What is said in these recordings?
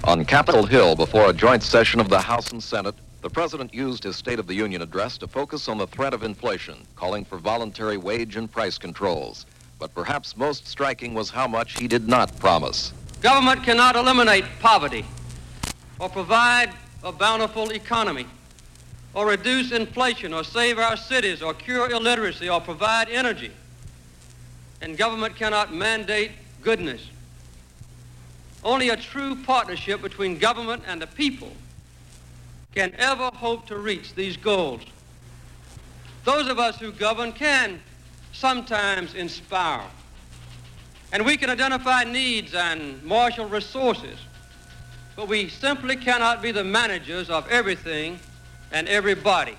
On Capitol Hill, before a joint session of the House and Senate, the President used his State of the Union address to focus on the threat of inflation, calling for voluntary wage and price controls. But perhaps most striking was how much he did not promise. Government cannot eliminate poverty or provide a bountiful economy or reduce inflation or save our cities or cure illiteracy or provide energy. And government cannot mandate goodness. Only a true partnership between government and the people can ever hope to reach these goals. Those of us who govern can sometimes inspire, and we can identify needs and marshal resources, but we simply cannot be the managers of everything and everybody.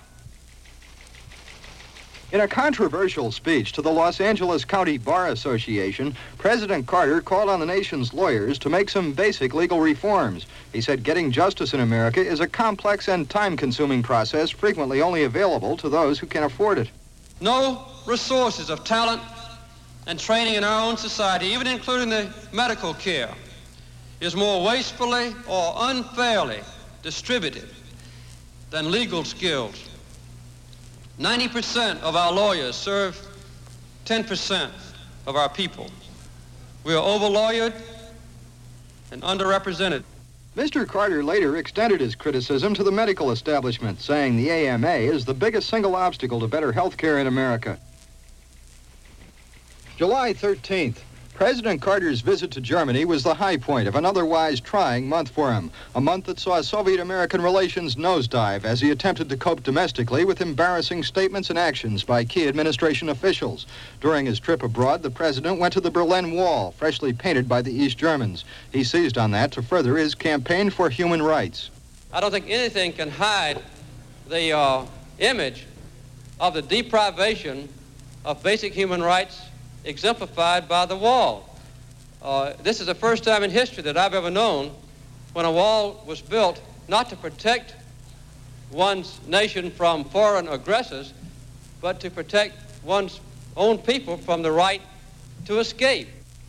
In a controversial speech to the Los Angeles County Bar Association, President Carter called on the nation's lawyers to make some basic legal reforms. He said getting justice in America is a complex and time-consuming process frequently only available to those who can afford it. No resources of talent and training in our own society, even including the medical care, is more wastefully or unfairly distributed than legal skills. 90% of our lawyers serve 10% of our people. We are over-lawyered and underrepresented. Mr. Carter later extended his criticism to the medical establishment, saying the AMA is the biggest single obstacle to better health care in America. July 13th. President Carter's visit to Germany was the high point of an otherwise trying month for him, a month that saw Soviet-American relations nosedive as he attempted to cope domestically with embarrassing statements and actions by key administration officials. During his trip abroad, the president went to the Berlin Wall, freshly painted by the East Germans. He seized on that to further his campaign for human rights. I don't think anything can hide the image of the deprivation of basic human rights exemplified by the wall. This is the first time in history that I've ever known when a wall was built not to protect one's nation from foreign aggressors, but to protect one's own people from the right to escape.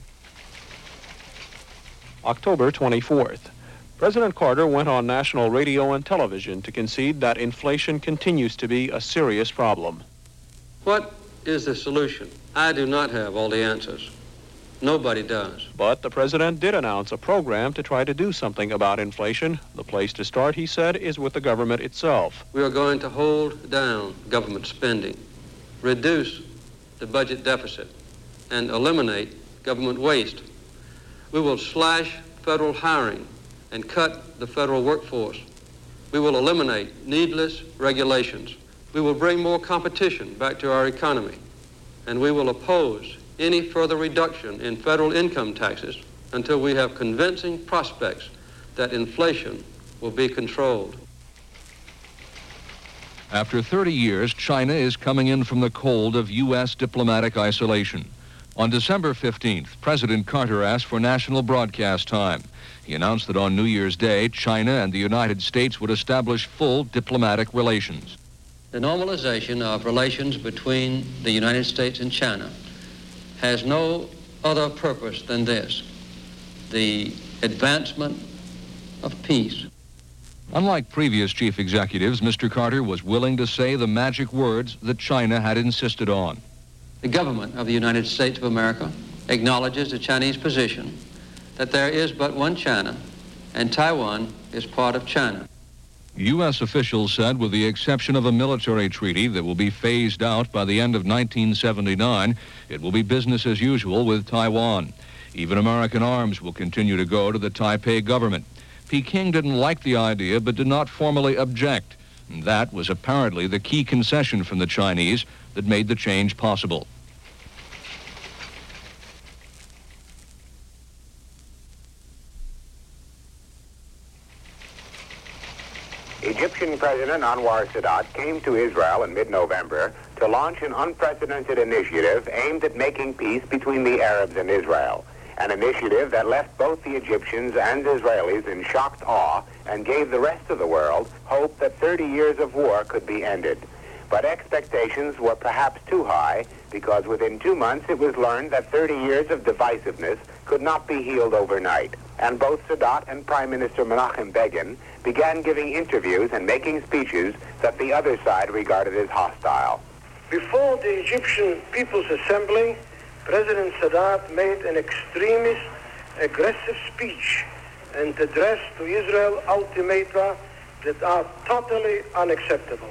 October 24th. President Carter went on national radio and television to concede that inflation continues to be a serious problem. What is the solution? I do not have all the answers. Nobody does. But the president did announce a program to try to do something about inflation. The place to start, he said, is with the government itself. We are going to hold down government spending, reduce the budget deficit, and eliminate government waste. We will slash federal hiring and cut the federal workforce. We will eliminate needless regulations. We will bring more competition back to our economy. And we will oppose any further reduction in federal income taxes until we have convincing prospects that inflation will be controlled. After 30 years, China is coming in from the cold of U.S. diplomatic isolation. On December 15th, President Carter asked for national broadcast time. He announced that on New Year's Day, China and the United States would establish full diplomatic relations. The normalization of relations between the United States and China has no other purpose than this: the advancement of peace. Unlike previous chief executives, Mr. Carter was willing to say the magic words that China had insisted on. The government of the United States of America acknowledges the Chinese position that there is but one China, and Taiwan is part of China. U.S. officials said with the exception of a military treaty that will be phased out by the end of 1979, it will be business as usual with Taiwan. Even American arms will continue to go to the Taipei government. Peking didn't like the idea but did not formally object. And that was apparently the key concession from the Chinese that made the change possible. Egyptian President Anwar Sadat came to Israel in mid-November to launch an unprecedented initiative aimed at making peace between the Arabs and Israel, an initiative that left both the Egyptians and Israelis in shocked awe and gave the rest of the world hope that 30 years of war could be ended. But expectations were perhaps too high because within 2 months it was learned that 30 years of divisiveness could not be healed overnight, and both Sadat and Prime Minister Menachem Begin began giving interviews and making speeches that the other side regarded as hostile. Before the Egyptian People's Assembly, President Sadat made an extremist, aggressive speech and addressed to Israel ultimata that are totally unacceptable.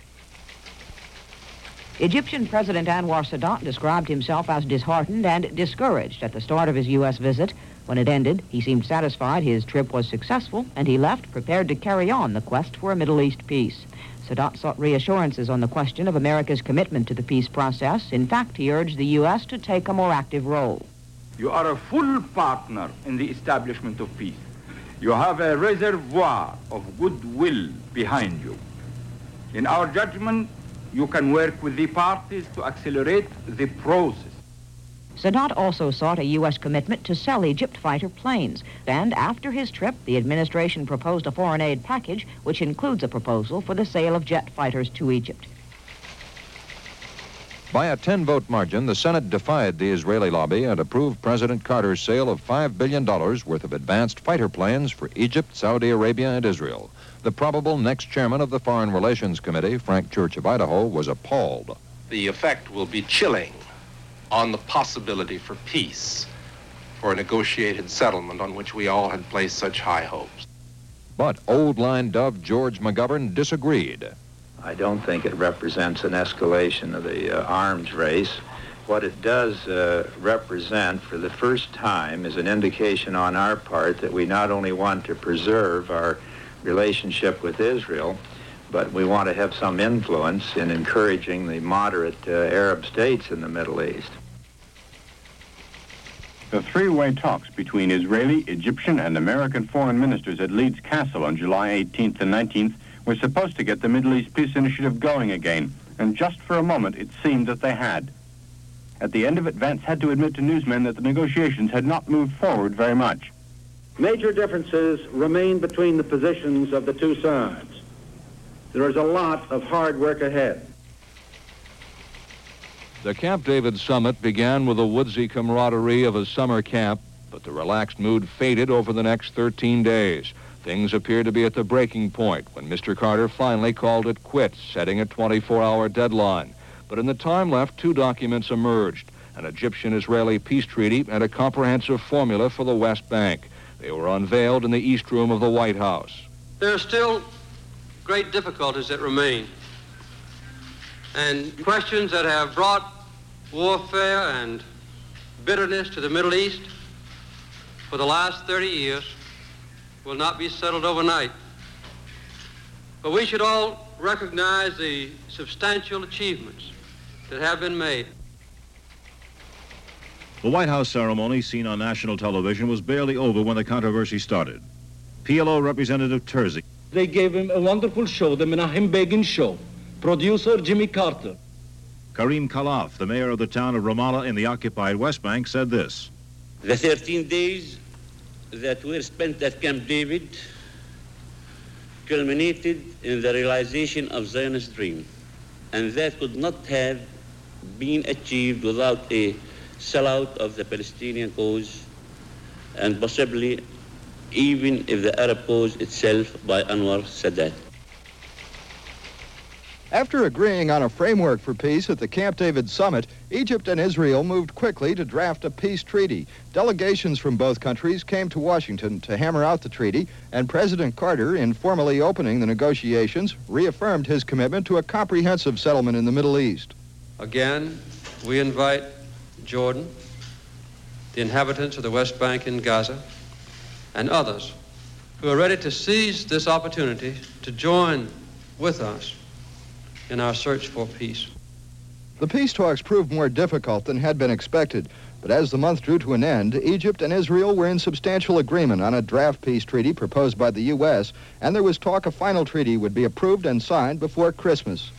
Egyptian President Anwar Sadat described himself as disheartened and discouraged at the start of his U.S. visit. When it ended, he seemed satisfied his trip was successful, and he left prepared to carry on the quest for a Middle East peace. Sadat sought reassurances on the question of America's commitment to the peace process. In fact, he urged the U.S. to take a more active role. You are a full partner in the establishment of peace. You have a reservoir of goodwill behind you. In our judgment, you can work with the parties to accelerate the process. Sadat also sought a U.S. commitment to sell Egypt fighter planes. And after his trip, the administration proposed a foreign aid package, which includes a proposal for the sale of jet fighters to Egypt. By a 10-vote margin, the Senate defied the Israeli lobby and approved President Carter's sale of $5 billion worth of advanced fighter planes for Egypt, Saudi Arabia, and Israel. The probable next chairman of the Foreign Relations Committee, Frank Church of Idaho, was appalled. The effect will be chilling on the possibility for peace, for a negotiated settlement on which we all had placed such high hopes. But Old Line Dove George McGovern disagreed. I don't think it represents an escalation of the arms race. What it does represent for the first time is an indication on our part that we not only want to preserve our relationship with Israel, but we want to have some influence in encouraging the moderate Arab states in the Middle East. The three-way talks between Israeli, Egyptian, and American foreign ministers at Leeds Castle on July 18th and 19th were supposed to get the Middle East Peace Initiative going again, and just for a moment it seemed that they had. At the end of it, Vance had to admit to newsmen that the negotiations had not moved forward very much. Major differences remain between the positions of the two sides. There is a lot of hard work ahead. The Camp David summit began with the woodsy camaraderie of a summer camp, but the relaxed mood faded over the next 13 days. Things appeared to be at the breaking point when Mr. Carter finally called it quits, setting a 24-hour deadline. But in the time left, two documents emerged, an Egyptian-Israeli peace treaty and a comprehensive formula for the West Bank. They were unveiled in the East Room of the White House. There are still great difficulties that remain, and questions that have brought warfare and bitterness to the Middle East for the last 30 years will not be settled overnight. But we should all recognize the substantial achievements that have been made. The White House ceremony, seen on national television, was barely over when the controversy started. PLO Representative Terzi. They gave him a wonderful show, the Menachem Begin show. Producer Jimmy Carter. Karim Khalaf, the mayor of the town of Ramallah in the occupied West Bank, said this. The 13 days that were spent at Camp David culminated in the realization of Zionist dream, and that could not have been achieved without a sellout of the Palestinian cause, and possibly even if the Arab cause itself by Anwar Sadat. After agreeing on a framework for peace at the Camp David summit, Egypt and Israel moved quickly to draft a peace treaty. Delegations from both countries came to Washington to hammer out the treaty, and President Carter, in formally opening the negotiations, reaffirmed his commitment to a comprehensive settlement in the Middle East. Again, we invite Jordan, the inhabitants of the West Bank and Gaza, and others who are ready to seize this opportunity to join with us in our search for peace. The peace talks proved more difficult than had been expected, but as the month drew to an end, Egypt and Israel were in substantial agreement on a draft peace treaty proposed by the U.S., and there was talk a final treaty would be approved and signed before Christmas.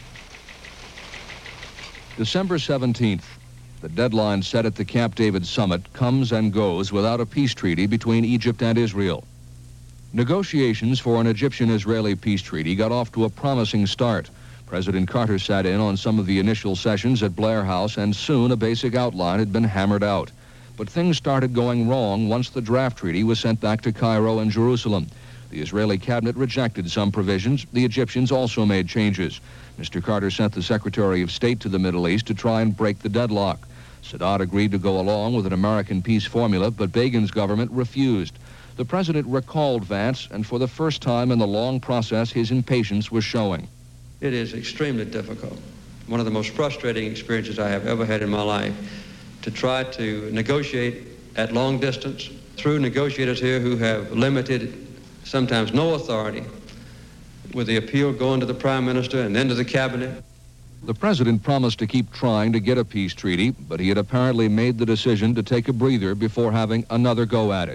December 17th, the deadline set at the Camp David summit comes and goes without a peace treaty between Egypt and Israel. Negotiations for an Egyptian-Israeli peace treaty got off to a promising start. President Carter sat in on some of the initial sessions at Blair House, and soon a basic outline had been hammered out. But But things started going wrong once the draft treaty was sent back to Cairo and Jerusalem. The Israeli cabinet rejected some provisions. The Egyptians also made changes. Mr. Carter sent the Secretary of State to the Middle East to try and break the deadlock. Sadat agreed to go along with an American peace formula, but Begin's government refused. The president recalled Vance, and for the first time in the long process, his impatience was showing. It is extremely difficult, one of the most frustrating experiences I have ever had in my life, to try to negotiate at long distance through negotiators here who have limited, sometimes no authority, with the appeal going to the Prime Minister and then to the Cabinet. The president promised to keep trying to get a peace treaty, but he had apparently made the decision to take a breather before having another go at it.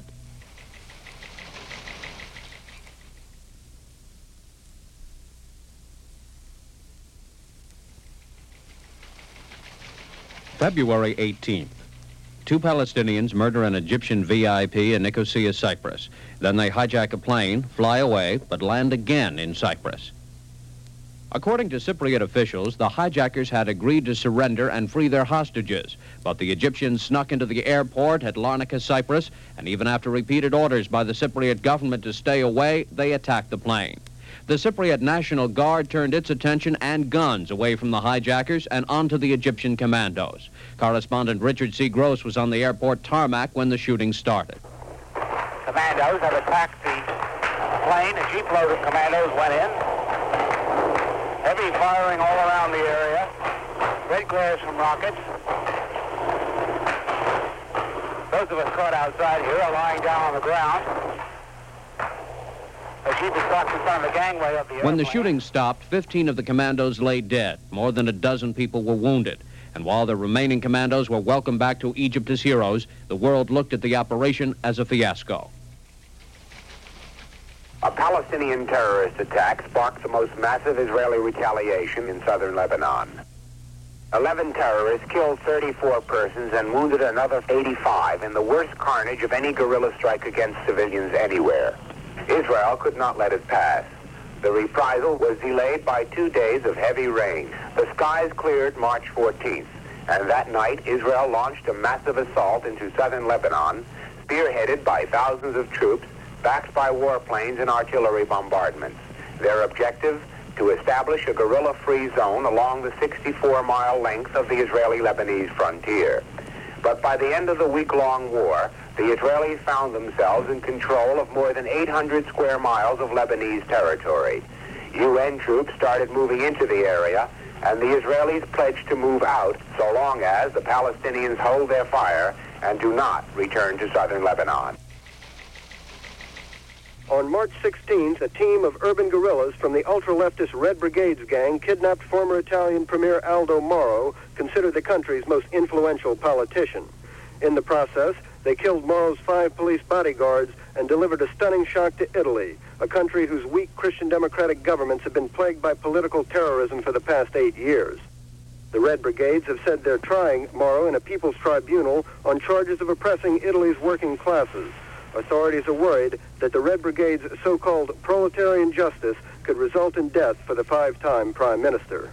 February 18th. Two Palestinians murder an Egyptian VIP in Nicosia, Cyprus. Then they hijack a plane, fly away, but land again in Cyprus. According to Cypriot officials, the hijackers had agreed to surrender and free their hostages, but the Egyptians snuck into the airport at Larnaca, Cyprus, and even after repeated orders by the Cypriot government to stay away, they attacked the plane. The Cypriot National Guard turned its attention and guns away from the hijackers and onto the Egyptian commandos. Correspondent Richard C. Gross was on the airport tarmac when the shooting started. Commandos have attacked the plane. A jeep-load of commandos went in. Heavy firing all around the area. Red glares from rockets. Those of us caught outside here are lying down on the ground. A jeep is parked in front of the gangway of the airplane. When the shooting stopped, 15 of the commandos lay dead. More than a dozen people were wounded. And while the remaining commandos were welcomed back to Egypt as heroes, the world looked at the operation as a fiasco. A Palestinian terrorist attack sparked the most massive Israeli retaliation in southern Lebanon. 11 terrorists killed 34 persons and wounded another 85 in the worst carnage of any guerrilla strike against civilians anywhere. Israel could not let it pass. The reprisal was delayed by 2 days of heavy rain. The skies cleared March 14th, and that night Israel launched a massive assault into southern Lebanon, spearheaded by thousands of troops, backed by warplanes and artillery bombardments. Their objective, to establish a guerrilla-free zone along the 64-mile length of the Israeli-Lebanese frontier. But by the end of the week-long war, the Israelis found themselves in control of more than 800 square miles of Lebanese territory. UN troops started moving into the area, and the Israelis pledged to move out so long as the Palestinians hold their fire and do not return to southern Lebanon. On March 16th, a team of urban guerrillas from the ultra-leftist Red Brigades gang kidnapped former Italian Premier Aldo Moro, considered the country's most influential politician. In the process, they killed Moro's 5 police bodyguards and delivered a stunning shock to Italy, a country whose weak Christian democratic governments have been plagued by political terrorism for the past 8 years. The Red Brigades have said they're trying Moro in a people's tribunal on charges of oppressing Italy's working classes. Authorities are worried that the Red Brigade's so-called proletarian justice could result in death for the 5-time prime minister.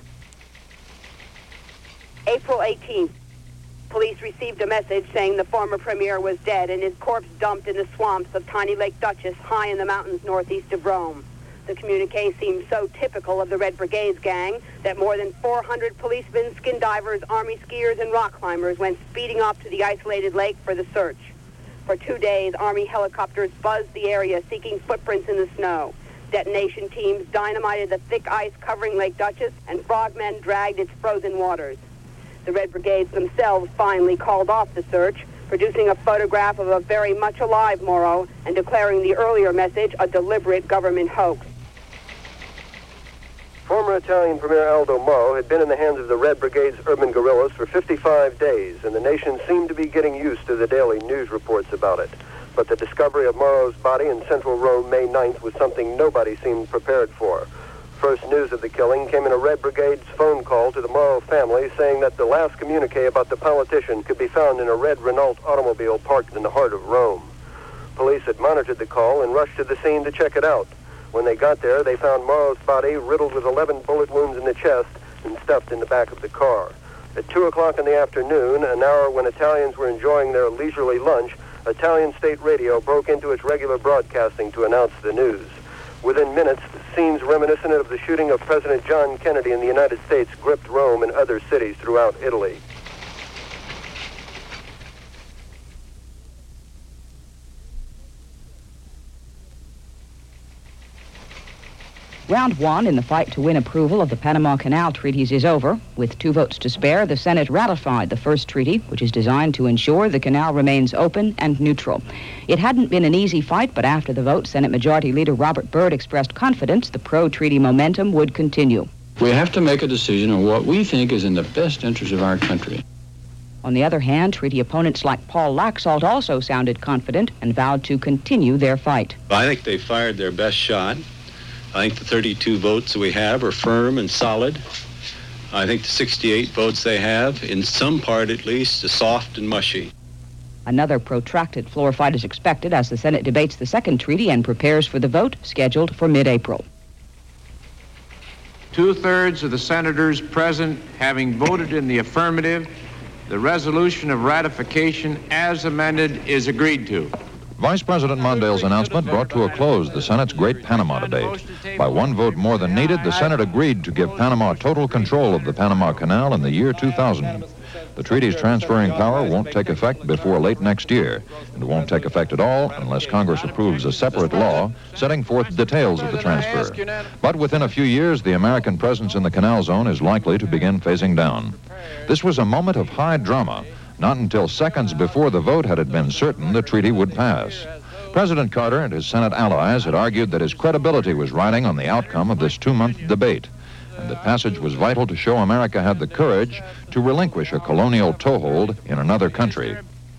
April 18th. Police received a message saying the former premier was dead and his corpse dumped in the swamps of tiny Lake Duchess high in the mountains northeast of Rome. The communique seemed so typical of the Red Brigades gang that more than 400 policemen, skin divers, army skiers, and rock climbers went speeding up to the isolated lake for the search. For 2 days, Army helicopters buzzed the area seeking footprints in the snow. Detonation teams dynamited the thick ice covering Lake Duchess, and frogmen dragged its frozen waters. The Red Brigades themselves finally called off the search, producing a photograph of a very much alive Moro and declaring the earlier message a deliberate government hoax. Former Italian Premier Aldo Moro had been in the hands of the Red Brigade's urban guerrillas for 55 days, and the nation seemed to be getting used to the daily news reports about it. But the discovery of Moro's body in central Rome May 9th was something nobody seemed prepared for. First news of the killing came in a Red Brigade's phone call to the Moro family saying that the last communique about the politician could be found in a red Renault automobile parked in the heart of Rome. Police had monitored the call and rushed to the scene to check it out. When they got there, they found Moro's body riddled with 11 bullet wounds in the chest and stuffed in the back of the car. At 2 o'clock in the afternoon, an hour when Italians were enjoying their leisurely lunch, Italian state radio broke into its regular broadcasting to announce the news. Within minutes, scenes reminiscent of the shooting of President John Kennedy in the United States gripped Rome and other cities throughout Italy. Round one in the fight to win approval of the Panama Canal treaties is over. With 2 votes to spare, the Senate ratified the first treaty, which is designed to ensure the canal remains open and neutral. It hadn't been an easy fight, but after the vote, Senate Majority Leader Robert Byrd expressed confidence the pro-treaty momentum would continue. We have to make a decision on what we think is in the best interest of our country. On the other hand, treaty opponents like Paul Laxalt also sounded confident and vowed to continue their fight. I think they fired their best shot. I think the 32 votes that we have are firm and solid. I think the 68 votes they have, in some part at least, is soft and mushy. Another protracted floor fight is expected as the Senate debates the second treaty and prepares for the vote scheduled for mid-April. 2/3 of the senators present having voted in the affirmative, the resolution of ratification as amended is agreed to. Vice President Mondale's announcement brought to a close the Senate's great Panama debate. By 1 vote more than needed, the Senate agreed to give Panama total control of the Panama Canal in the year 2000. The treaty's transferring power won't take effect before late next year, and it won't take effect at all unless Congress approves a separate law setting forth details of the transfer. But within a few years, the American presence in the canal zone is likely to begin phasing down. This was a moment of high drama. Not until seconds before the vote had it been certain the treaty would pass. President Carter and his Senate allies had argued that his credibility was riding on the outcome of this 2-month debate, and that passage was vital to show America had the courage to relinquish a colonial toehold in another country.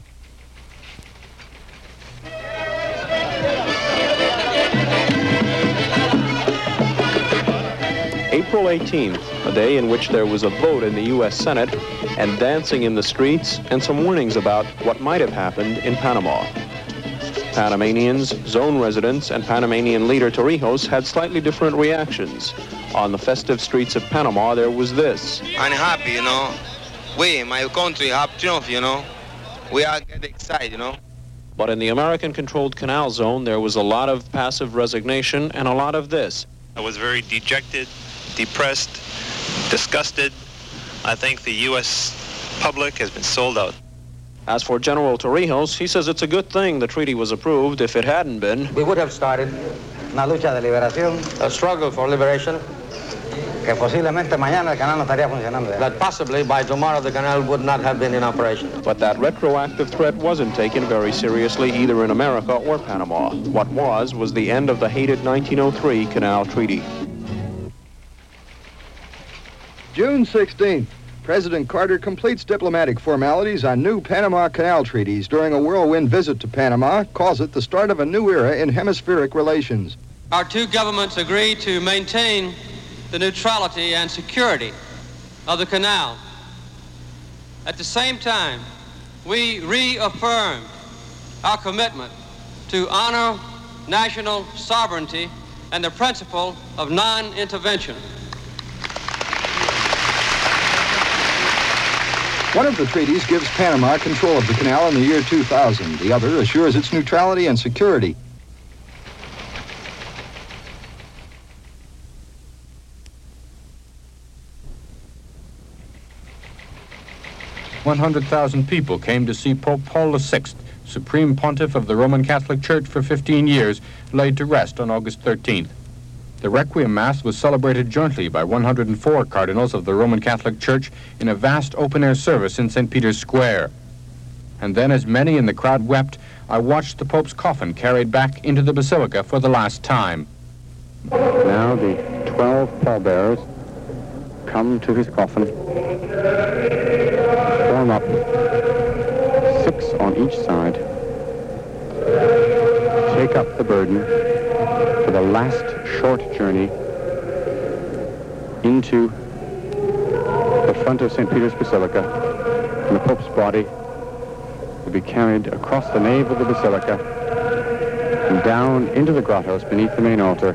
April 18th, a day in which there was a vote in the U.S. Senate and dancing in the streets and some warnings about what might have happened in Panama. Panamanians, zone residents, and Panamanian leader Torrijos had slightly different reactions. On the festive streets of Panama, there was this. I'm happy, you know. We, my country, have triumph, you know. We are getting excited, you know. But in the American-controlled canal zone, there was a lot of passive resignation and a lot of this. I was very dejected, depressed, disgusted. I think the U.S. public has been sold out. As for General Torrijos, he says it's a good thing the treaty was approved. If it hadn't been, we would have started una lucha de liberación, a struggle for liberation, que posiblemente mañana el canal no estaría funcionando. That possibly by tomorrow the canal would not have been in operation. But that retroactive threat wasn't taken very seriously either in America or Panama. What was the end of the hated 1903 Canal Treaty. June 16th. President Carter completes diplomatic formalities on new Panama Canal treaties during a whirlwind visit to Panama, calls it the start of a new era in hemispheric relations. Our two governments agreed to maintain the neutrality and security of the canal. At the same time, we reaffirmed our commitment to honor national sovereignty and the principle of non-intervention. One of the treaties gives Panama control of the canal in the year 2000. The other assures its neutrality and security. "100,000 people came to see Pope Paul VI, Supreme Pontiff of the Roman Catholic Church for 15 years, laid to rest on August 13th. The Requiem Mass was celebrated jointly by 104 cardinals of the Roman Catholic Church in a vast open-air service in St. Peter's Square. And then, as many in the crowd wept, I watched the Pope's coffin carried back into the Basilica for the last time. Now the 12 pallbearers come to his coffin, form up, 6 on each side, take up the burden for the last short journey into the front of St. Peter's Basilica, and the Pope's body will be carried across the nave of the Basilica and down into the grottos beneath the main altar,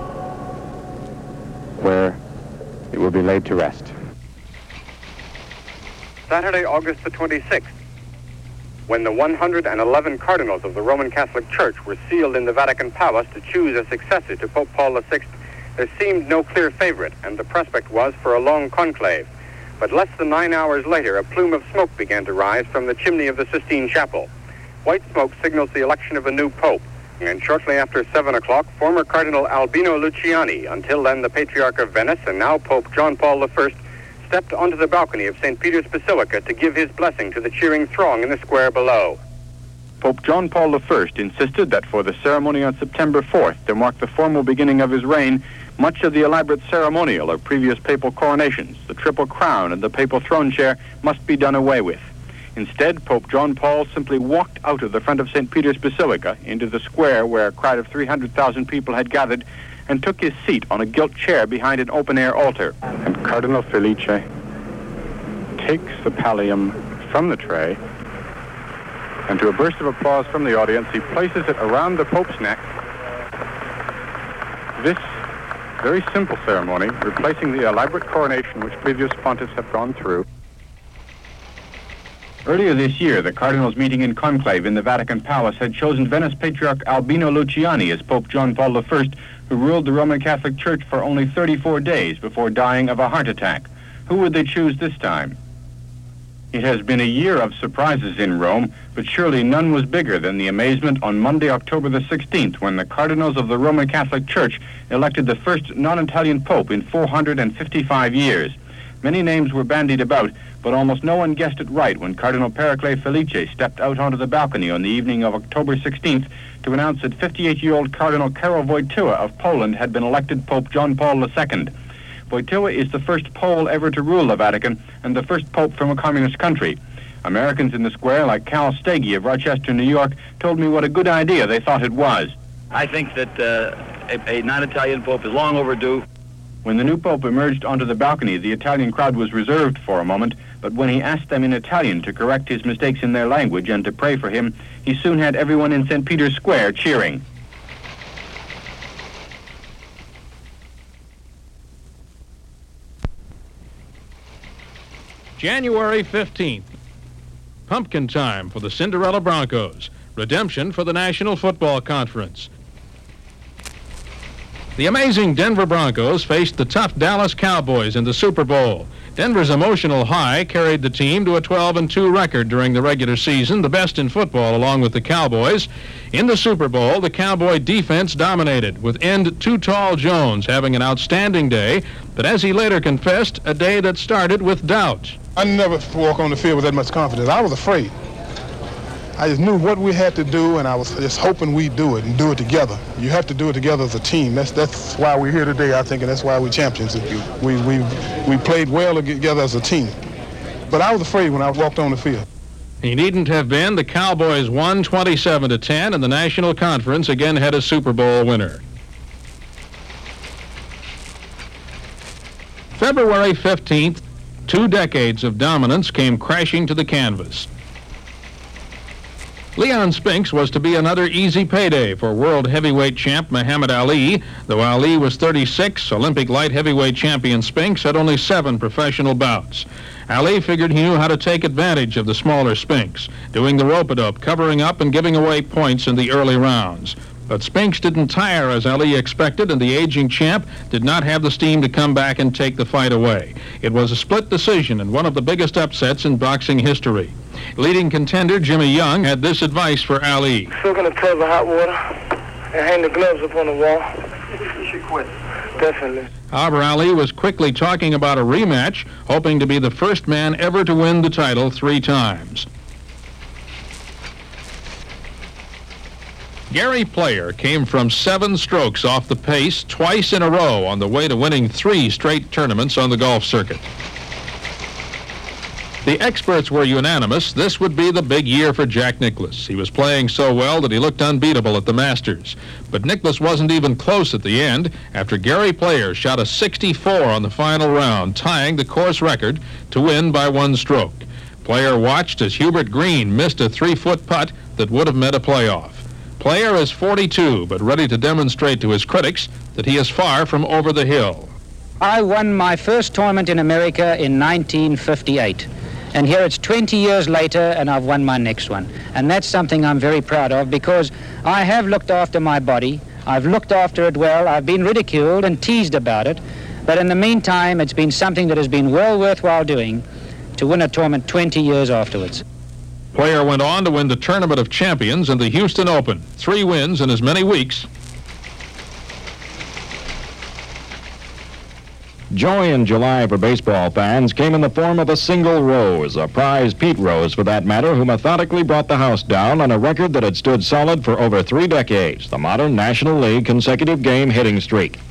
where it will be laid to rest. Saturday, August the 26th, when the 111 cardinals of the Roman Catholic Church were sealed in the Vatican Palace to choose a successor to Pope Paul VI, there seemed no clear favorite, and the prospect was for a long conclave. But less than 9 hours later, a plume of smoke began to rise from the chimney of the Sistine Chapel. White smoke signals the election of a new pope, and shortly after 7 o'clock, former Cardinal Albino Luciani, until then the Patriarch of Venice and now Pope John Paul I, stepped onto the balcony of St. Peter's Basilica to give his blessing to the cheering throng in the square below. Pope John Paul I insisted that for the ceremony on September 4th, to mark the formal beginning of his reign, much of the elaborate ceremonial of previous papal coronations, the Triple Crown and the papal throne chair, must be done away with. Instead, Pope John Paul simply walked out of the front of St. Peter's Basilica into the square where a crowd of 300,000 people had gathered and took his seat on a gilt chair behind an open-air altar. And Cardinal Felice takes the pallium from the tray, and to a burst of applause from the audience, he places it around the Pope's neck. This very simple ceremony, replacing the elaborate coronation which previous pontiffs have gone through. Earlier this year, the cardinals meeting in conclave in the Vatican Palace had chosen Venice Patriarch Albino Luciani as Pope John Paul I, who ruled the Roman Catholic Church for only 34 days before dying of a heart attack. Who would they choose this time? It has been a year of surprises in Rome, but surely none was bigger than the amazement on Monday, October the 16th, when the cardinals of the Roman Catholic Church elected the first non-Italian pope in 455 years. Many names were bandied about, but almost no one guessed it right when Cardinal Pericle Felice stepped out onto the balcony on the evening of October 16th to announce that 58-year-old Cardinal Karol Wojtyła of Poland had been elected Pope John Paul II. Wojtyła is the first Pole ever to rule the Vatican and the first pope from a communist country. Americans in the square, like Cal Stagey of Rochester, New York, told me what a good idea they thought it was. I think that a non-Italian pope is long overdue. When the new pope emerged onto the balcony, the Italian crowd was reserved for a moment, but when he asked them in Italian to correct his mistakes in their language and to pray for him, he soon had everyone in St. Peter's Square cheering. January 15th. Pumpkin time for the Cinderella Broncos. Redemption for the National Football Conference. The amazing Denver Broncos faced the tough Dallas Cowboys in the Super Bowl. Denver's emotional high carried the team to a 12-2 record during the regular season, the best in football along with the Cowboys. In the Super Bowl, the Cowboy defense dominated, with end Too Tall Jones having an outstanding day, but as he later confessed, a day that started with doubt. I never walk on the field with that much confidence. I was afraid. I just knew what we had to do, and I was just hoping we'd do it and do it together. You have to do it together as a team. That's why we're here today, I think, and that's why we're champions. We played well together as a team. But I was afraid when I walked on the field. He needn't have been. The Cowboys won 27-10, and the National Conference again had a Super Bowl winner. February 15th, 2 decades of dominance came crashing to the canvas. Leon Spinks was to be another easy payday for world heavyweight champ Muhammad Ali. Though Ali was 36, Olympic light heavyweight champion Spinks had only 7 professional bouts. Ali figured he knew how to take advantage of the smaller Spinks, doing the rope-a-dope, covering up and giving away points in the early rounds. But Spinks didn't tire as Ali expected, and the aging champ did not have the steam to come back and take the fight away. It was a split decision and one of the biggest upsets in boxing history. Leading contender Jimmy Young had this advice for Ali. Soak in a tub of hot water and hang the gloves up on the wall. You should quit. Definitely. However, Ali was quickly talking about a rematch, hoping to be the first man ever to win the title 3 times. Gary Player came from 7 strokes off the pace twice in a row on the way to winning 3 straight tournaments on the golf circuit. The experts were unanimous. This would be the big year for Jack Nicklaus. He was playing so well that he looked unbeatable at the Masters. But Nicklaus wasn't even close at the end after Gary Player shot a 64 on the final round, tying the course record to win by 1 stroke. Player watched as Hubert Green missed a 3-foot putt that would have meant a playoff. Player is 42, but ready to demonstrate to his critics that he is far from over the hill. I won my first tournament in America in 1958. And here it's 20 years later, and I've won my next one. And that's something I'm very proud of, because I have looked after my body. I've looked after it well. I've been ridiculed and teased about it. But in the meantime, it's been something that has been well worthwhile doing to win a tournament 20 years afterwards. Player went on to win the Tournament of Champions and the Houston Open. 3 wins in as many weeks. Joy in July for baseball fans came in the form of a single Rose, a prize Pete Rose for that matter, who methodically brought the house down on a record that had stood solid for over 3 decades, the modern National League consecutive game hitting streak.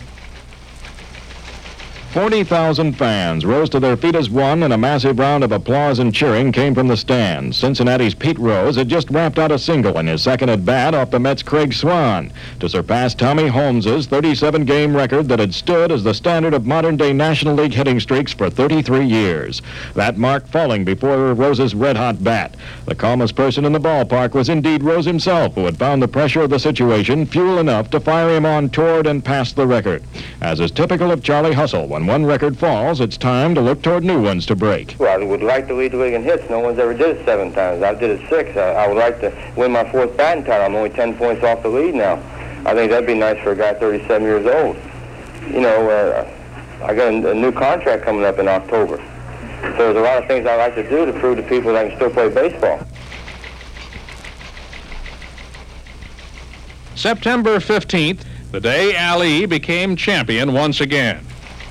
40,000 fans rose to their feet as one, and a massive round of applause and cheering came from the stands. Cincinnati's Pete Rose had just rapped out a single in his second at-bat off the Mets' Craig Swan to surpass Tommy Holmes's 37-game record that had stood as the standard of modern-day National League hitting streaks for 33 years. That mark falling before Rose's red-hot bat. The calmest person in the ballpark was indeed Rose himself, who had found the pressure of the situation fuel enough to fire him on toward and past the record. As is typical of Charlie Hustle, when one record falls, it's time to look toward new ones to break. Well, I would like to lead the league in hits. No one's ever did it 7 times. I did it 6. I would like to win my 4th batting title. I'm only 10 points off the lead now. I think that'd be nice for a guy 37 years old. You know, I got a new contract coming up in October. So there's a lot of things I like to do to prove to people that I can still play baseball. September 15th, the day Ali became champion once again.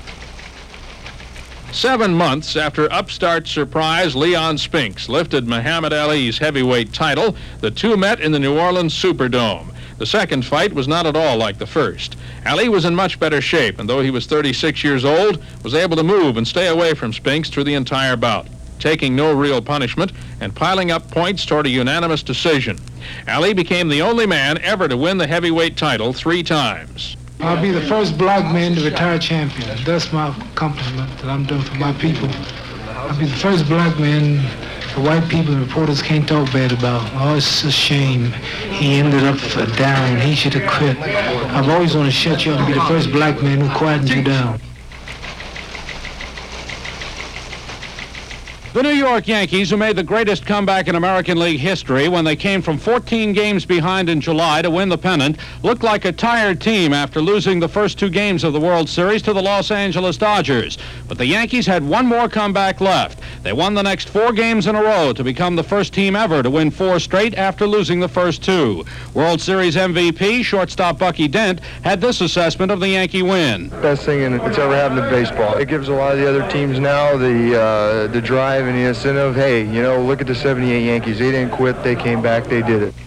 7 months after upstart surprise Leon Spinks lifted Muhammad Ali's heavyweight title, the two met in the New Orleans Superdome. The second fight was not at all like the first. Ali was in much better shape, and though he was 36 years old, was able to move and stay away from Spinks through the entire bout, taking no real punishment and piling up points toward a unanimous decision. Ali became the only man ever to win the heavyweight title 3 times. I'll be the first black man to retire champion. That's my accomplishment that I'm doing for my people. I'll be the first black man the white people and reporters can't talk bad about. Oh, it's a shame. He ended up down. He should have quit. I've always wanted to shut you up and be the first black man who quieted you down. The New York Yankees, who made the greatest comeback in American League history when they came from 14 games behind in July to win the pennant, looked like a tired team after losing the first 2 games of the World Series to the Los Angeles Dodgers. But the Yankees had one more comeback left. They won the next 4 games in a row to become the first team ever to win 4 straight after losing the first 2. World Series MVP, shortstop Bucky Dent, had this assessment of the Yankee win. Best thing that's ever happened to baseball. It gives a lot of the other teams now the drive and the incentive. Hey, you know, look at the 78 Yankees. They didn't quit. They came back. They did it.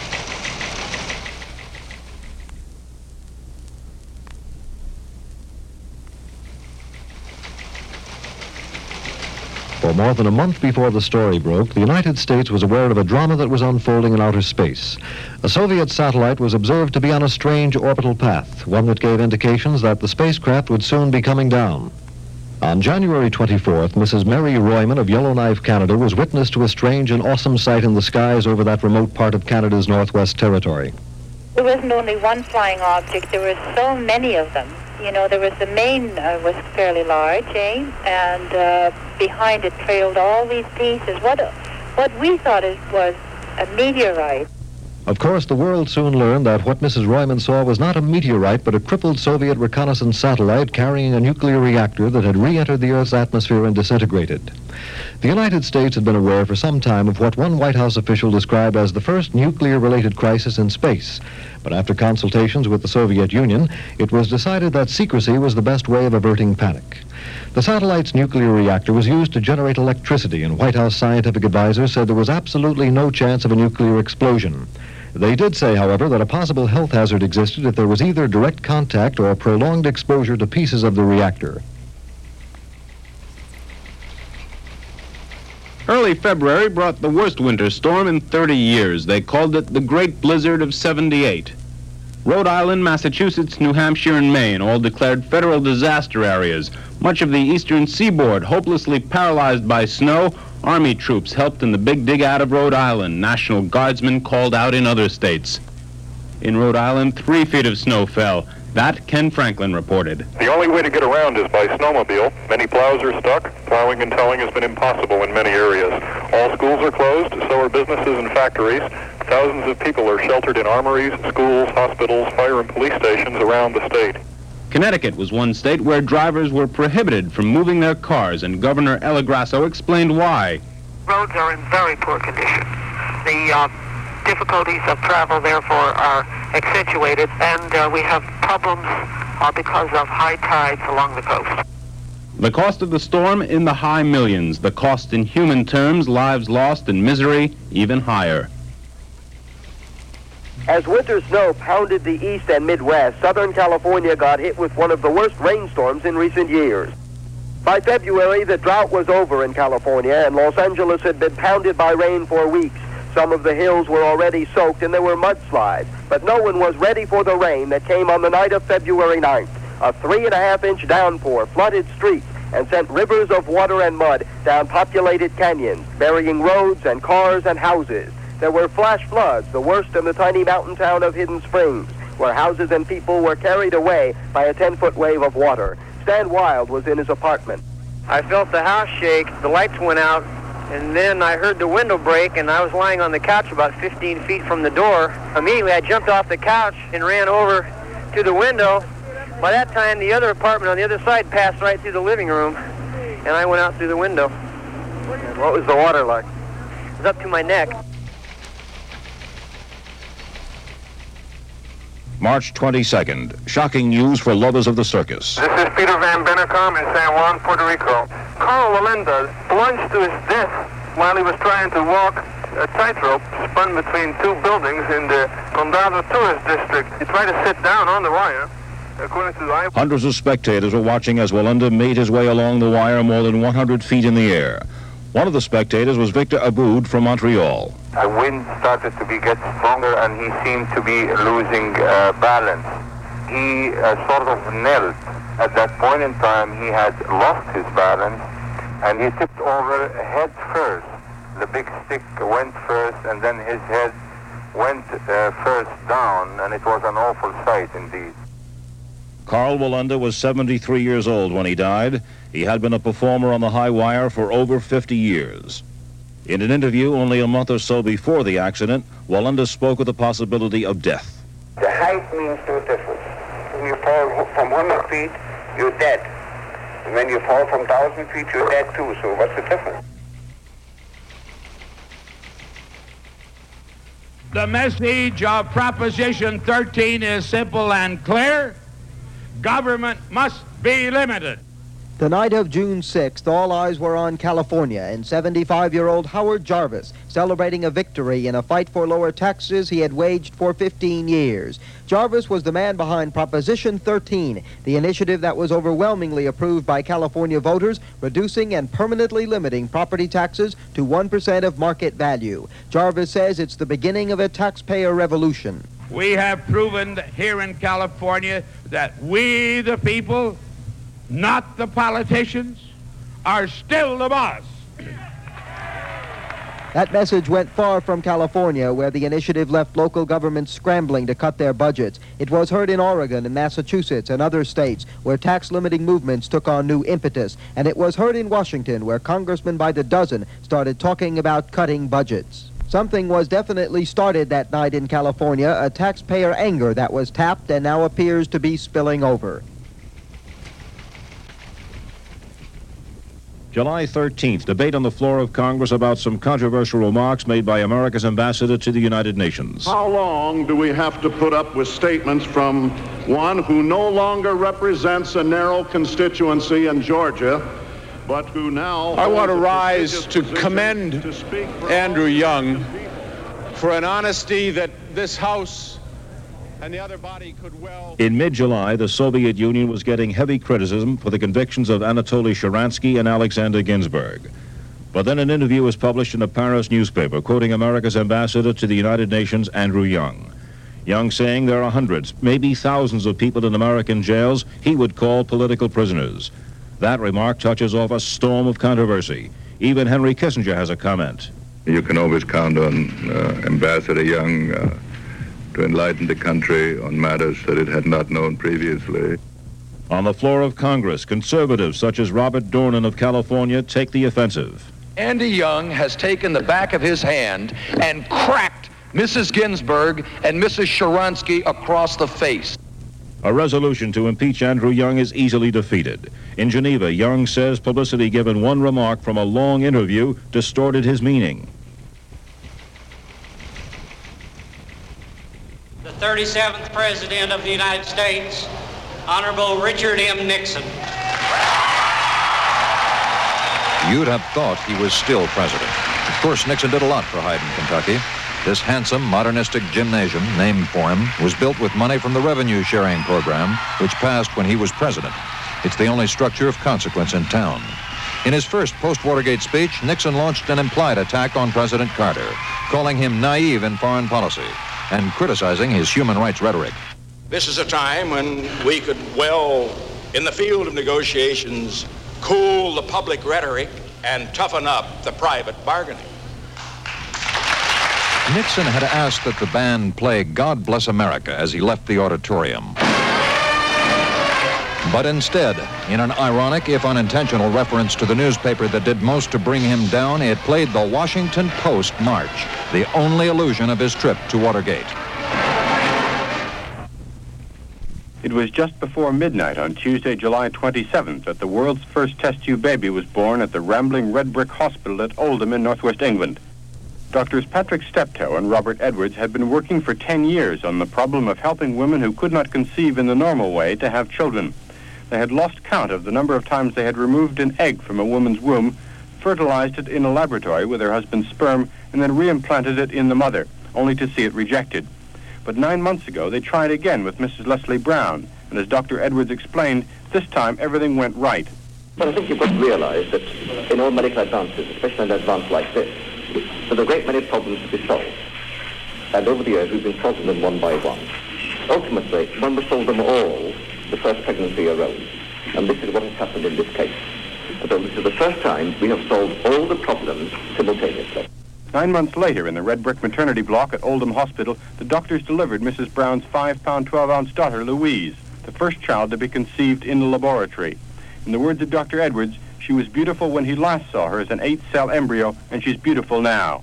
For more than a month before the story broke, the United States was aware of a drama that was unfolding in outer space. A Soviet satellite was observed to be on a strange orbital path, one that gave indications that the spacecraft would soon be coming down. On January 24th, Mrs. Mary Royman of Yellowknife, Canada, was witness to a strange and awesome sight in the skies over that remote part of Canada's Northwest Territory. There wasn't only one flying object, there were so many of them. You know, there was the main was fairly large, and behind it trailed all these pieces. What we thought it was a meteorite. Of course, the world soon learned that what Mrs. Royman saw was not a meteorite, but a crippled Soviet reconnaissance satellite carrying a nuclear reactor that had re-entered the Earth's atmosphere and disintegrated. The United States had been aware for some time of what one White House official described as the first nuclear-related crisis in space. But after consultations with the Soviet Union, it was decided that secrecy was the best way of averting panic. The satellite's nuclear reactor was used to generate electricity, and White House scientific advisors said there was absolutely no chance of a nuclear explosion. They did say, however, that a possible health hazard existed if there was either direct contact or prolonged exposure to pieces of the reactor. Early February brought the worst winter storm in 30 years. They called it the Great Blizzard of '78. Rhode Island, Massachusetts, New Hampshire, and Maine all declared federal disaster areas. Much of the eastern seaboard hopelessly paralyzed by snow. Army troops helped in the big dig out of Rhode Island. National Guardsmen called out in other states. In Rhode Island, 3 feet of snow fell. That Ken Franklin reported. The only way to get around is by snowmobile. Many plows are stuck. Plowing and towing has been impossible in many areas. All schools are closed, so are businesses and factories. Thousands of people are sheltered in armories, schools, hospitals, fire and police stations around the state. Connecticut was one state where drivers were prohibited from moving their cars, and Governor Ella Grasso explained why. Roads are in very poor condition. The difficulties of travel, therefore, are accentuated, and we have problems because of high tides along the coast. The cost of the storm in the high millions. The cost in human terms, lives lost and misery, even higher. As winter snow pounded the east and Midwest, Southern California got hit with one of the worst rainstorms in recent years. By February, the drought was over in California, and Los Angeles had been pounded by rain for weeks. Some of the hills were already soaked, and there were mudslides. But no one was ready for the rain that came on the night of February 9th. A 3.5-inch downpour flooded streets and sent rivers of water and mud down populated canyons, burying roads and cars and houses. There were flash floods, the worst in the tiny mountain town of Hidden Springs, where houses and people were carried away by a 10-foot wave of water. Stan Wild was in his apartment. I felt the house shake, the lights went out, and then I heard the window break, and I was lying on the couch about 15 feet from the door. Immediately I jumped off the couch and ran over to the window. By that time, the other apartment on the other side passed right through the living room, and I went out through the window. And what was the water like? It was up to my neck. March 22nd. Shocking news for lovers of the circus. This is Peter Van Bennekom in San Juan, Puerto Rico. Carl Wallenda plunged to his death while he was trying to walk a tightrope spun between two buildings in the Condado Tourist District. He tried to sit down on the wire. According to the eyewitness, Hundreds of spectators were watching as Wallenda made his way along the wire more than 100 feet in the air. One of the spectators was Victor Aboud from Montreal. The wind started to get stronger, and he seemed to be losing balance. He sort of knelt. At that point in time, he had lost his balance, and he tipped over head first. The big stick went first, and then his head went first down, and it was an awful sight indeed. Carl Wallenda was 73 years old when he died. He had been a performer on the high wire for over 50 years. In an interview only a month or so before the accident, Wallenda spoke of the possibility of death. the height means no difference. When you fall from 100 feet, you're dead. And when you fall from 1,000 feet, you're dead too. So what's the difference? The message of Proposition 13 is simple and clear. Government must be limited. The night of June 6th, all eyes were on California and 75-year-old Howard Jarvis celebrating a victory in a fight for lower taxes he had waged for 15 years. Jarvis was the man behind Proposition 13, the initiative that was overwhelmingly approved by California voters, reducing and permanently limiting property taxes to 1% of market value. Jarvis says it's the beginning of a taxpayer revolution. We have proven here in California that we, the people, not the politicians, are still the boss. That message went far from California, where the initiative left local governments scrambling to cut their budgets. It was heard in Oregon and Massachusetts and other states, where tax-limiting movements took on new impetus. And it was heard in Washington, where congressmen by the dozen started talking about cutting budgets. Something was definitely started that night in California, a taxpayer anger that was tapped and now appears to be spilling over. July 13th, debate on the floor of Congress about some controversial remarks made by America's ambassador to the United Nations. How long do we have to put up with statements from one who no longer represents a narrow constituency in Georgia, but who now... I want to rise to commend Andrew Young for an honesty that this House and the other body could well... In mid-July, the Soviet Union was getting heavy criticism for the convictions of Anatoly Sharansky and Alexander Ginsburg. But then an interview was published in a Paris newspaper quoting America's ambassador to the United Nations, Andrew Young. Young saying there are hundreds, maybe thousands of people in American jails he would call political prisoners. That remark touches off a storm of controversy. Even Henry Kissinger has a comment. You can always count on Ambassador Young to enlighten the country on matters that it had not known previously. On the floor of Congress, conservatives such as Robert Dornan of California take the offensive. Andy Young has taken the back of his hand and cracked Mrs. Ginsburg and Mrs. Sharansky across the face. A resolution to impeach Andrew Young is easily defeated. In Geneva, Young says publicity given one remark from a long interview distorted his meaning. The 37th President of the United States, Honorable Richard M. Nixon. You'd have thought he was still president. Of course, Nixon did a lot for Hyden, Kentucky. This handsome, modernistic gymnasium, named for him, was built with money from the revenue-sharing program, which passed when he was president. It's the only structure of consequence in town. In his first post-Watergate speech, Nixon launched an implied attack on President Carter, calling him naive in foreign policy and criticizing his human rights rhetoric. This is a time when we could well, in the field of negotiations, cool the public rhetoric and toughen up the private bargaining. Nixon had asked that the band play God Bless America as he left the auditorium. But instead, in an ironic, if unintentional reference to the newspaper that did most to bring him down, it played the Washington Post March, the only allusion of his trip to Watergate. It was just before midnight on Tuesday, July 27th, that the world's first test tube baby was born at the rambling Red Brick Hospital at Oldham in northwest England. Doctors Patrick Steptoe and Robert Edwards had been working for 10 years on the problem of helping women who could not conceive in the normal way to have children. They had lost count of the number of times they had removed an egg from a woman's womb, fertilized it in a laboratory with her husband's sperm, and then reimplanted it in the mother, only to see it rejected. But 9 months ago, they tried again with Mrs. Leslie Brown, and as Dr. Edwards explained, this time everything went right. But I think you've got to realize that in all medical advances, especially an advance like this, there are a great many problems to be solved. And over the years, we've been solving them one by one. Ultimately, when we solved them all, the first pregnancy arose. And this is what has happened in this case. So this is the first time we have solved all the problems simultaneously. 9 months later, in the Red Brick maternity block at Oldham Hospital, the doctors delivered Mrs. Brown's 5-pound, 12-ounce daughter, Louise, the first child to be conceived in the laboratory. In the words of Dr. Edwards, she was beautiful when he last saw her as an 8-cell embryo, and she's beautiful now.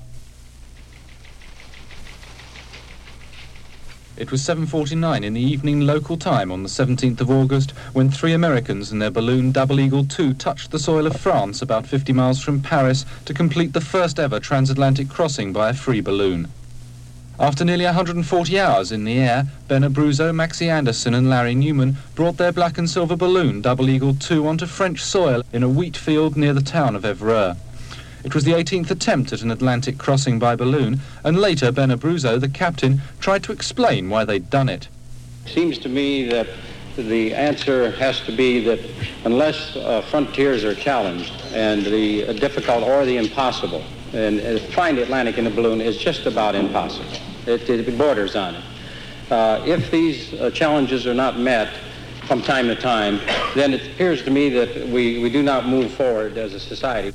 It was 7:49 in the evening local time on the 17th of August when 3 Americans and their balloon Double Eagle 2 touched the soil of France about 50 miles from Paris to complete the first ever transatlantic crossing by a free balloon. After nearly 140 hours in the air, Ben Abruzzo, Maxie Anderson and Larry Newman brought their black and silver balloon Double Eagle 2 onto French soil in a wheat field near the town of Évreux. It was the 18th attempt at an Atlantic crossing by balloon, and later Ben Abruzzo, the captain, tried to explain why they'd done it. It seems to me that the answer has to be that unless frontiers are challenged and the difficult or the impossible, and flying the Atlantic in a balloon is just about impossible. It borders on it. If these challenges are not met from time to time, then it appears to me that we do not move forward as a society.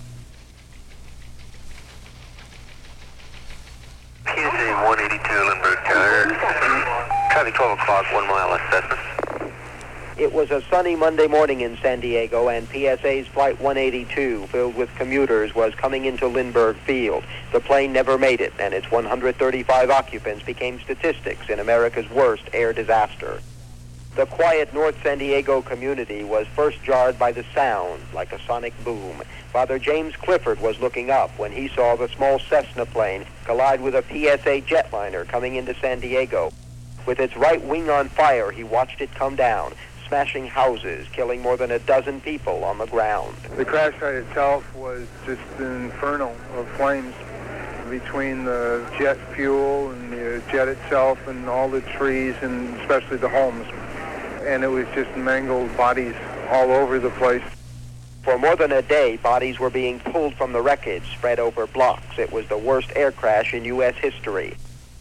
PSA 182 Lindbergh Tower. Traffic 12 o'clock, 1 mile assessment. It was a sunny Monday morning in San Diego, and PSA's Flight 182, filled with commuters, was coming into Lindbergh Field. The plane never made it, and its 135 occupants became statistics in America's worst air disaster. The quiet North San Diego community was first jarred by the sound, like a sonic boom. Father James Clifford was looking up when he saw the small Cessna plane collide with a PSA jetliner coming into San Diego. With its right wing on fire, he watched it come down, smashing houses, killing more than a dozen people on the ground. The crash site itself was just an inferno of flames between the jet fuel and the jet itself and all the trees and especially the homes. And it was just mangled bodies all over the place. For more than a day, bodies were being pulled from the wreckage, spread over blocks. It was the worst air crash in U.S. history.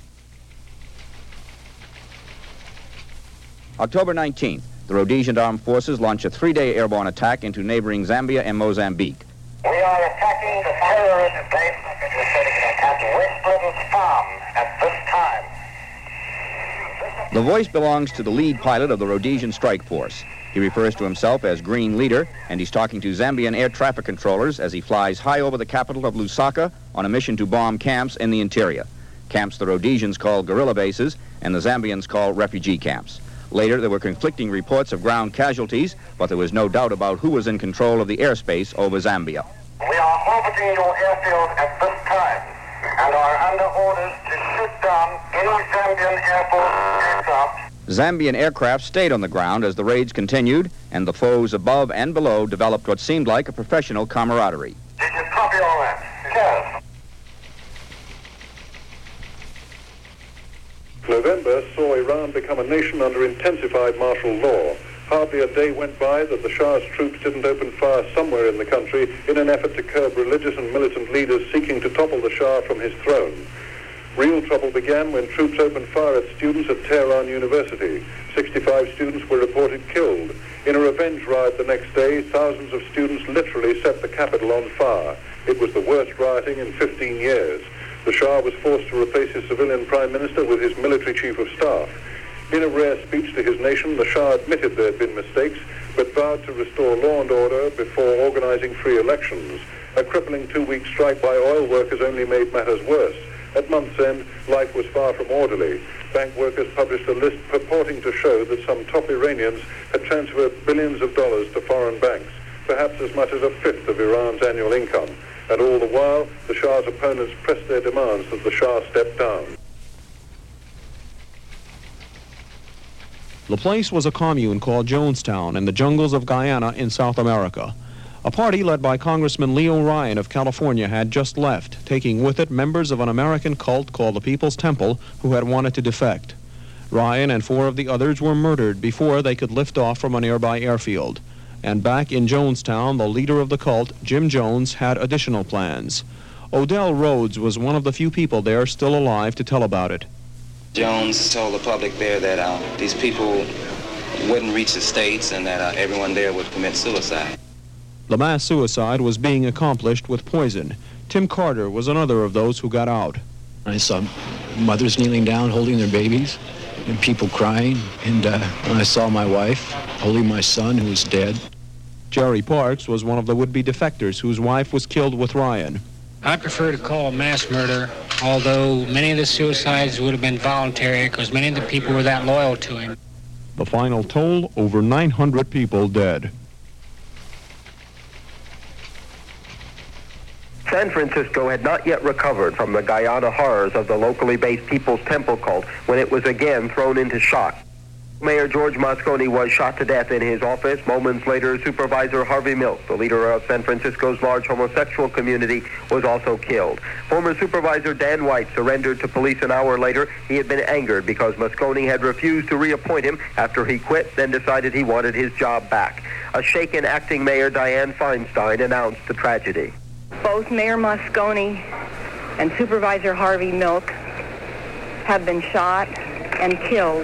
October 19th, the Rhodesian Armed Forces launched a 3-day airborne attack into neighboring Zambia and Mozambique. We are attacking the terrorist base at West British Farm at this time. The voice belongs to the lead pilot of the Rhodesian strike force. He refers to himself as Green Leader, and he's talking to Zambian air traffic controllers as he flies high over the capital of Lusaka on a mission to bomb camps in the interior. Camps the Rhodesians call guerrilla bases and the Zambians call refugee camps. Later, there were conflicting reports of ground casualties, but there was no doubt about who was in control of the airspace over Zambia. We are orbiting your airfield at this time and are under orders to shoot down any Zambian Air Force aircraft. Zambian aircraft stayed on the ground as the raids continued, and the foes above and below developed what seemed like a professional camaraderie. Did you copy all that? Yes. November saw Iran become a nation under intensified martial law. Hardly a day went by that the Shah's troops didn't open fire somewhere in the country in an effort to curb religious and militant leaders seeking to topple the Shah from his throne. Real trouble began when troops opened fire at students at Tehran University. 65 students were reported killed. In a revenge riot the next day, thousands of students literally set the capital on fire. It was the worst rioting in 15 years. The Shah was forced to replace his civilian prime minister with his military chief of staff. In a rare speech to his nation, the Shah admitted there had been mistakes, but vowed to restore law and order before organizing free elections. A crippling 2-week strike by oil workers only made matters worse. At month's end, life was far from orderly. Bank workers published a list purporting to show that some top Iranians had transferred billions of dollars to foreign banks, perhaps as much as a fifth of Iran's annual income. And all the while, the Shah's opponents pressed their demands that the Shah step down. The place was a commune called Jonestown in the jungles of Guyana in South America. A party led by Congressman Leo Ryan of California had just left, taking with it members of an American cult called the People's Temple who had wanted to defect. Ryan and 4 of the others were murdered before they could lift off from a nearby airfield. And back in Jonestown, the leader of the cult, Jim Jones, had additional plans. Odell Rhodes was one of the few people there still alive to tell about it. Jones told the public there that these people wouldn't reach the States and that everyone there would commit suicide. The mass suicide was being accomplished with poison. Tim Carter was another of those who got out. I saw mothers kneeling down holding their babies and people crying, and when I saw my wife holding my son who was dead. Jerry Parks was one of the would-be defectors whose wife was killed with Ryan. I prefer to call it mass murder, although many of the suicides would have been voluntary because many of the people were that loyal to him. The final toll, over 900 people dead. San Francisco had not yet recovered from the Guyana horrors of the locally based People's Temple cult when it was again thrown into shock. Mayor George Moscone was shot to death in his office. Moments later, Supervisor Harvey Milk, the leader of San Francisco's large homosexual community, was also killed. Former Supervisor Dan White surrendered to police an hour later. He had been angered because Moscone had refused to reappoint him after he quit, then decided he wanted his job back. A shaken acting mayor, Dianne Feinstein, announced the tragedy. Both Mayor Moscone and Supervisor Harvey Milk have been shot and killed.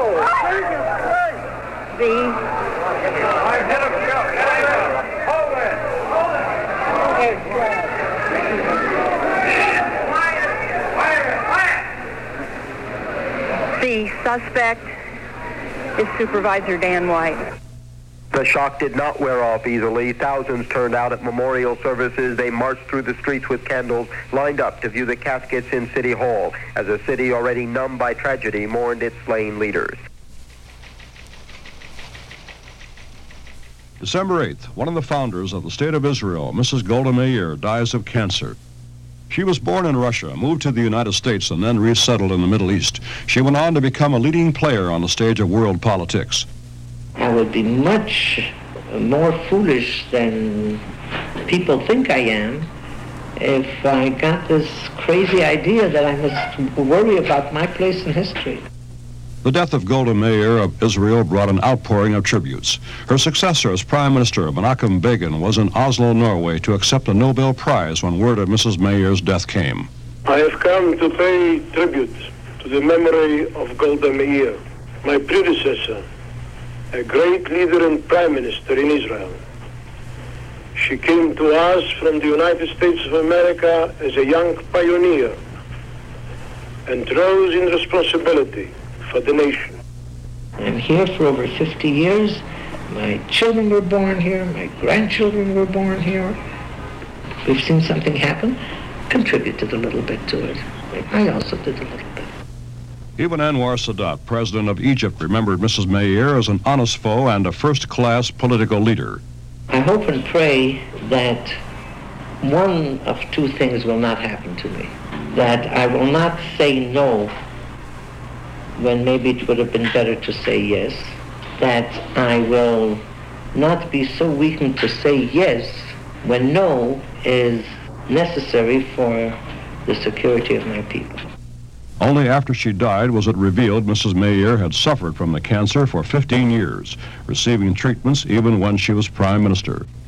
The suspect is Supervisor Dan White. The shock did not wear off easily. Thousands turned out at memorial services. They marched through the streets with candles, lined up to view the caskets in City Hall, as a city already numb by tragedy mourned its slain leaders. December 8th, one of the founders of the State of Israel, Mrs. Golda Meir, dies of cancer. She was born in Russia, moved to the United States, and then resettled in the Middle East. She went on to become a leading player on the stage of world politics. I would be much more foolish than people think I am if I got this crazy idea that I must worry about my place in history. The death of Golda Meir of Israel brought an outpouring of tributes. Her successor as Prime Minister, Menachem Begin, was in Oslo, Norway, to accept a Nobel Prize when word of Mrs. Meir's death came. I have come to pay tribute to the memory of Golda Meir, my predecessor, a great leader and Prime Minister in Israel. She came to us from the United States of America as a young pioneer and rose in responsibility for the nation. I'm here for over 50 years. My children were born here. My grandchildren were born here. We've seen something happen, contributed a little bit to it. I also did a little bit. Even Anwar Sadat, president of Egypt, remembered Mrs. Meir as an honest foe and a first-class political leader. I hope and pray that one of two things will not happen to me. That I will not say no when maybe it would have been better to say yes. That I will not be so weakened to say yes when no is necessary for the security of my people. Only after she died was it revealed Mrs. Meir had suffered from the cancer for 15 years, receiving treatments even when she was Prime Minister.